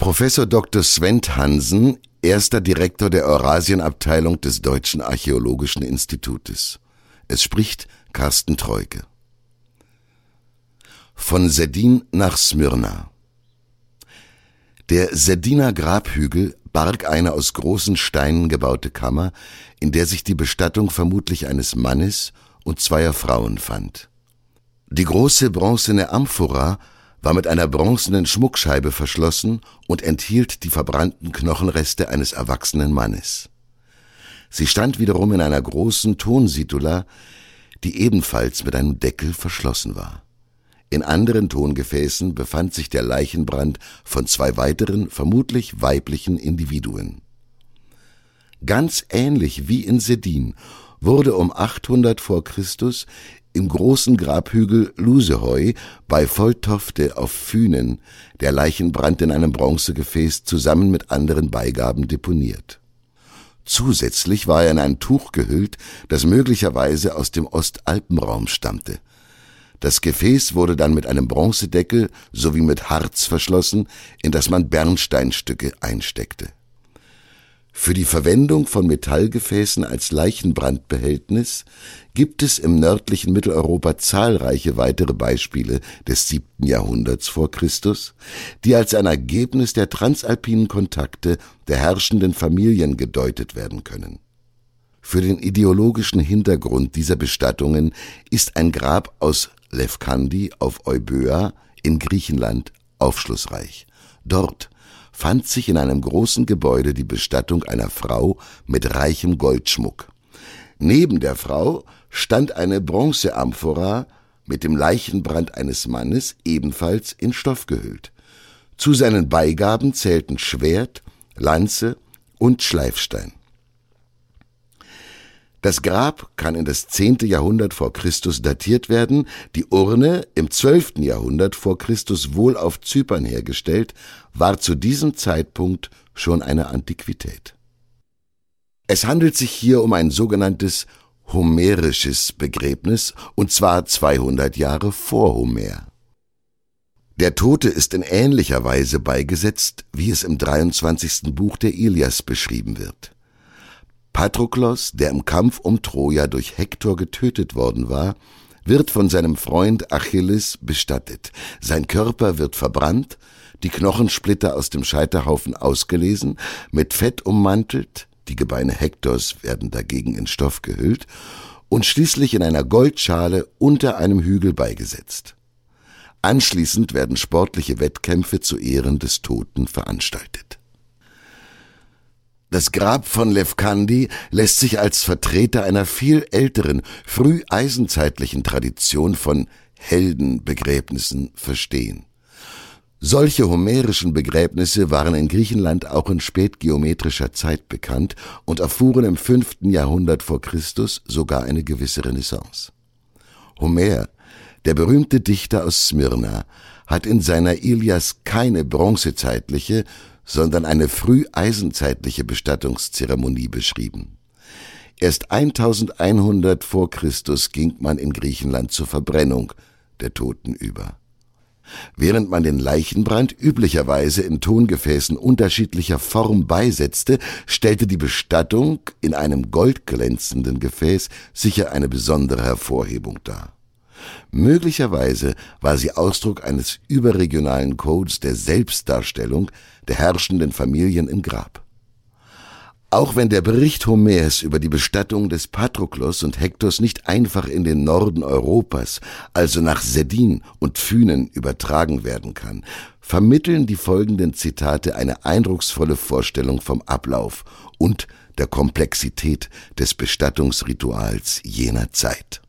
Professor Dr. Sven Hansen, erster Direktor der Eurasienabteilung des Deutschen Archäologischen Institutes. Es spricht Carsten Treuke. Von Seddin nach Smyrna. Der Seddiner Grabhügel barg eine aus großen Steinen gebaute Kammer, in der sich die Bestattung vermutlich eines Mannes und zweier Frauen fand. Die große bronzene Amphora war mit einer bronzenen Schmuckscheibe verschlossen und enthielt die verbrannten Knochenreste eines erwachsenen Mannes. Sie stand wiederum in einer großen Tonsitula, die ebenfalls mit einem Deckel verschlossen war. In anderen Tongefäßen befand sich der Leichenbrand von zwei weiteren, vermutlich weiblichen Individuen. Ganz ähnlich wie in Seddin wurde um 800 vor Christus im großen Grabhügel Lusehoi bei Voltofte auf Fünen der Leichenbrand in einem Bronzegefäß zusammen mit anderen Beigaben deponiert. Zusätzlich war er in ein Tuch gehüllt, das möglicherweise aus dem Ostalpenraum stammte. Das Gefäß wurde dann mit einem Bronzedeckel sowie mit Harz verschlossen, in das man Bernsteinstücke einsteckte. Für die Verwendung von Metallgefäßen als Leichenbrandbehältnis gibt es im nördlichen Mitteleuropa zahlreiche weitere Beispiele des 7. Jahrhunderts vor Christus, die als ein Ergebnis der transalpinen Kontakte der herrschenden Familien gedeutet werden können. Für den ideologischen Hintergrund dieser Bestattungen ist ein Grab aus Lefkandi auf Euböa in Griechenland aufschlussreich. Dort fand sich in einem großen Gebäude die Bestattung einer Frau mit reichem Goldschmuck. Neben der Frau stand eine Bronzeamphora mit dem Leichenbrand eines Mannes, ebenfalls in Stoff gehüllt. Zu seinen Beigaben zählten Schwert, Lanze und Schleifstein. Das Grab kann in das 10. Jahrhundert vor Christus datiert werden, die Urne, im 12. Jahrhundert vor Christus wohl auf Zypern hergestellt, war zu diesem Zeitpunkt schon eine Antiquität. Es handelt sich hier um ein sogenanntes homerisches Begräbnis, und zwar 200 Jahre vor Homer. Der Tote ist in ähnlicher Weise beigesetzt, wie es im 23. Buch der Ilias beschrieben wird. Patroklos, der im Kampf um Troja durch Hektor getötet worden war, wird von seinem Freund Achilles bestattet. Sein Körper wird verbrannt, die Knochensplitter aus dem Scheiterhaufen ausgelesen, mit Fett ummantelt, die Gebeine Hektors werden dagegen in Stoff gehüllt und schließlich in einer Goldschale unter einem Hügel beigesetzt. Anschließend werden sportliche Wettkämpfe zu Ehren des Toten veranstaltet. Das Grab von Lefkandi lässt sich als Vertreter einer viel älteren, früheisenzeitlichen Tradition von Heldenbegräbnissen verstehen. Solche homerischen Begräbnisse waren in Griechenland auch in spätgeometrischer Zeit bekannt und erfuhren im 5. Jahrhundert vor Christus sogar eine gewisse Renaissance. Homer, der berühmte Dichter aus Smyrna, hat in seiner Ilias keine bronzezeitliche, sondern eine früheisenzeitliche Bestattungszeremonie beschrieben. Erst 1100 vor Christus ging man in Griechenland zur Verbrennung der Toten über. Während man den Leichenbrand üblicherweise in Tongefäßen unterschiedlicher Form beisetzte, stellte die Bestattung in einem goldglänzenden Gefäß sicher eine besondere Hervorhebung dar. Möglicherweise war sie Ausdruck eines überregionalen Codes der Selbstdarstellung der herrschenden Familien im Grab. Auch wenn der Bericht Homers über die Bestattung des Patroklos und Hektors nicht einfach in den Norden Europas, also nach Seddin und Fünen, übertragen werden kann, vermitteln die folgenden Zitate eine eindrucksvolle Vorstellung vom Ablauf und der Komplexität des Bestattungsrituals jener Zeit.